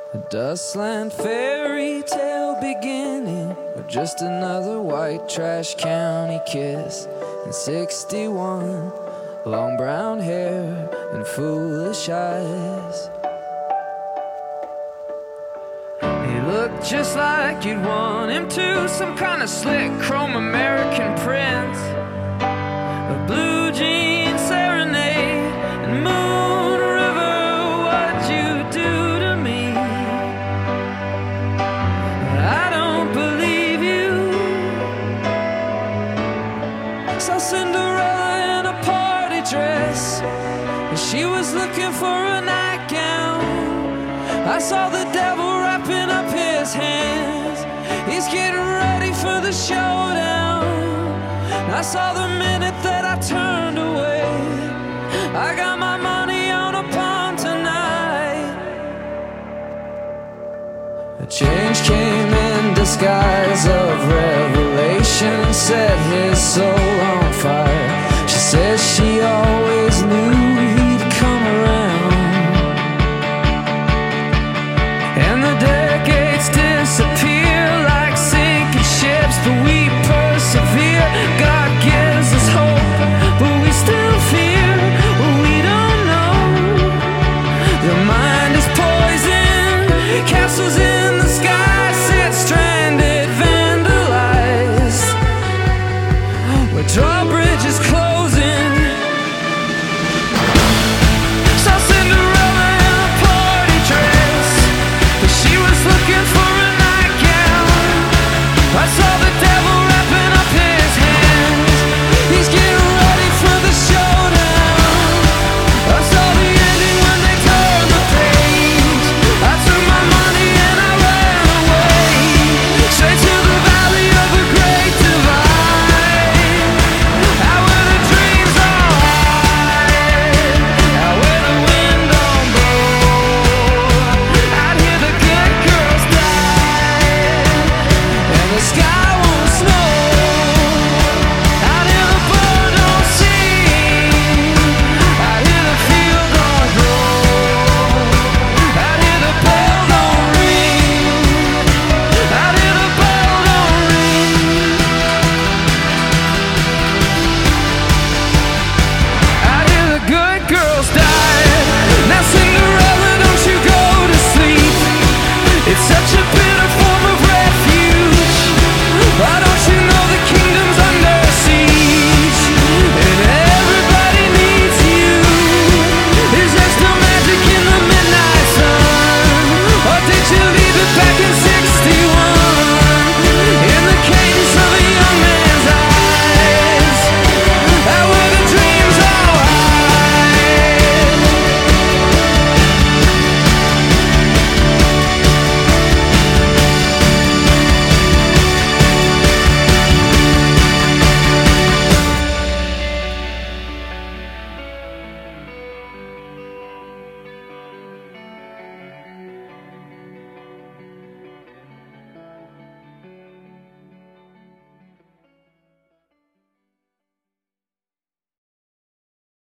A dustland fairy tale beginning, or just another white trash county kiss. And 61, long brown hair and foolish eyes. He looked just like you'd want him to, some kind of slick chrome American prince. A blue jean serenade and Moon River, what'd you do to me? I don't believe you. Saw Cinderella in a party dress, and she was looking for a nightgown. I saw the devil wrapping up his hands, he's getting ready for the showdown. I saw the minute that I turned away, I got my money on a pawn tonight. A change came in disguise of revelation, set his soul